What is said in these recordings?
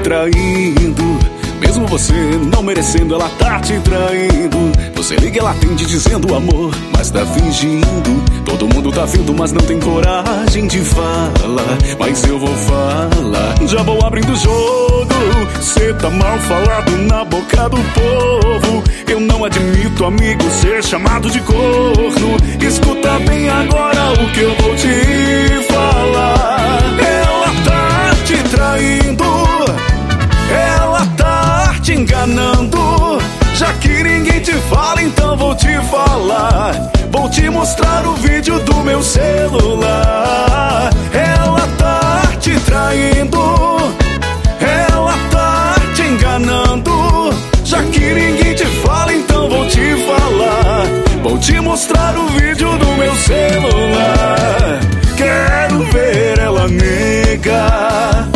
traindo. Mesmo você não merecendo, ela tá te traindo. Você liga, ela atende dizendo amor, mas tá fingindo. Todo mundo tá vendo, mas não tem coragem de falar. Mas eu vou falar, já vou abrindo o jogo. Cê tá mal falado na boca do povo. Eu não admito, amigo, ser chamado de corno. Escuta bem agora o que eu vou te falar. Ela tá te traindo, ela tá te enganando. Já que ninguém te fala, então vou te falar. Vou te mostrar o vídeo do meu celular. Ela tá te traindo, ela tá te enganando. Já que ninguém te fala, então vou te falar. Vou te mostrar o vídeo do meu celular. Quero ver ela negar.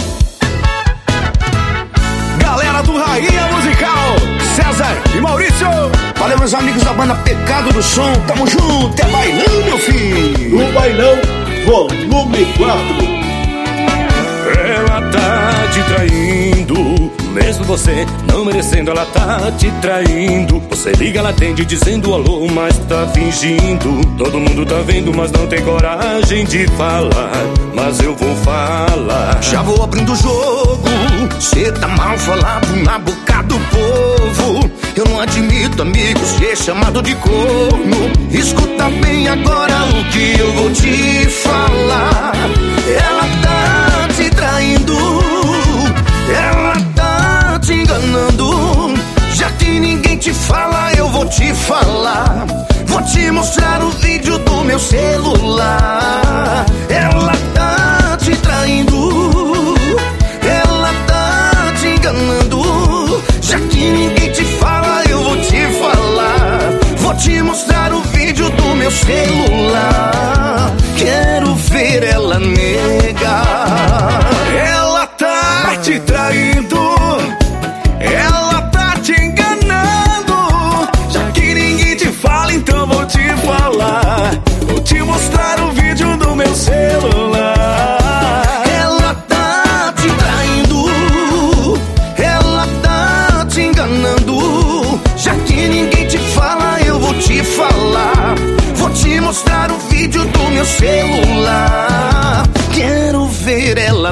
Galera do Rainha Musical, César e Maurício. Valeu, meus amigos da banda Pecado do Som. Tamo junto, é bailão, meu filho. No bailão, volume 4. Ela tá te traindo, mesmo você não merecendo, ela tá te traindo. Você liga, ela atende dizendo alô, mas tá fingindo. Todo mundo tá vendo, mas não tem coragem de falar. Mas eu vou falar. Já vou abrindo o jogo. Cê tá mal falado na boca do povo. Eu não admito, amigo, ser chamado de corno. Escuta bem agora o que eu vou te falar. Ela tá te traindo, ela tá te enganando. Já que ninguém te fala, eu vou te falar. Vou te mostrar o vídeo do meu celular. Ela tá te traindo, ela tá te enganando. Já que ninguém te fala, eu vou te falar. Vou te mostrar o vídeo do meu celular. Quero ver ela negar. Ela tá te traindo, ela tá te enganando. Já que ninguém te fala, então vou te falar. Vou te mostrar o vídeo do meu celular. Ela tá te traindo, ela tá te enganando. Já que ninguém te fala, eu vou te falar. Vou te mostrar o vídeo do meu celular. Quero ver ela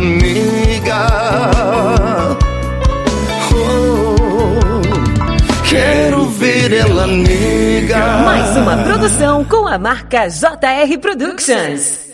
negar. Quero ver ela negar. Mais uma produção com a marca JR Productions.